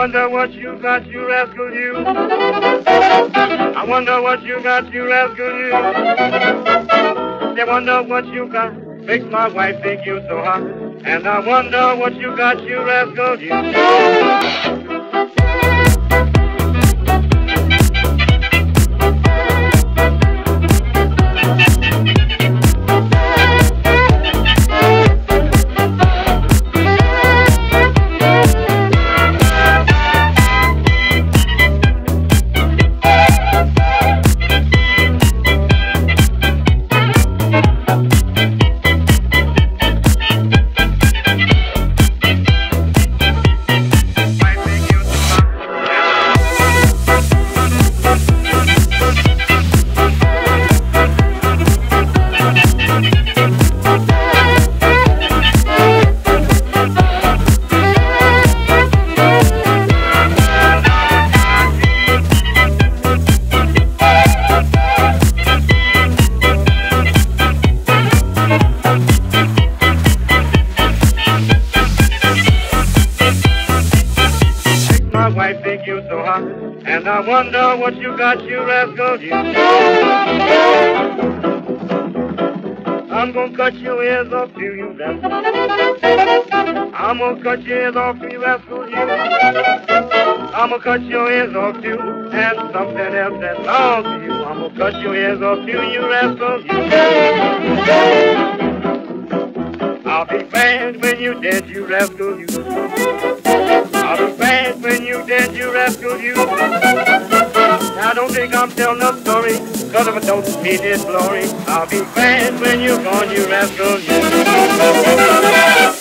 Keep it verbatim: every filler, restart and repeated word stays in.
wonder what you got, you rascal, you. I wonder what you got, you rascal, you. I wonder what you got, makes my wife think you so hot. And I wonder what you got, you rascal, you. My wife think you so hot, and I wonder what you got, you rascal, you. I'm gonna cut your ears off to you, rascal. I'm gonna cut your ears off to you, rascal, you. I'm gonna cut your ears off to you, and something else that belongs to you. I'm gonna cut your ears off to you, rascal, you. I'll be glad when you're dead, you rascal, you. I'll be glad when you dead, you rascal, you. Now don't think I'm telling a story, cause if I don't see this glory, I'll be glad when you're gone, you rascal, you.